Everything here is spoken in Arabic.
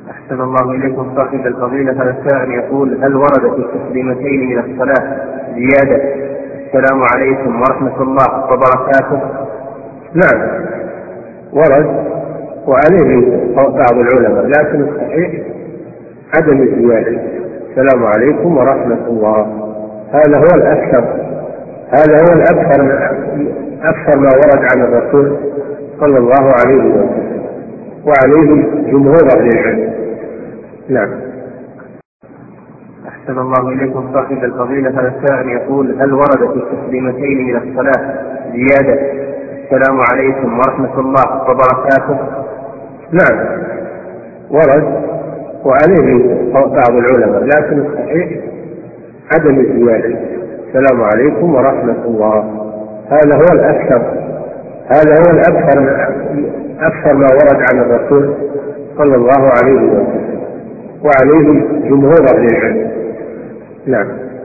أحسن الله إليكم صاحب الفضيلة. هذا السائل يقول: هل ورد في التسليمتين من الصلاة زيادة السلام عليكم ورحمة الله وبركاته؟ نعم ورد، وعليه بعض العلماء، لكن الصحيح عدم الزيادة السلام عليكم ورحمة الله، هذا هو الأكثر، هذا هو أكثر ما ورد عن الرسول صلى الله عليه وسلم، وعليه جمهور أهل العلم. نعم. أحسن الله إليكم صاحب الفضيلة. هذا السائل يقول: هل ورد في التسليمتين من الصلاة زيادة السلام عليكم ورحمة الله وبركاته؟ نعم ورد، وعليه بعض العلماء، لكن الصحيح عدم الزيادة السلام عليكم ورحمة الله، هذا هو الأكثر، هذا هو أكثر ما ورد عن الرسول صلى الله عليه وسلم، وعليه جمهور أهل العلم. نعم.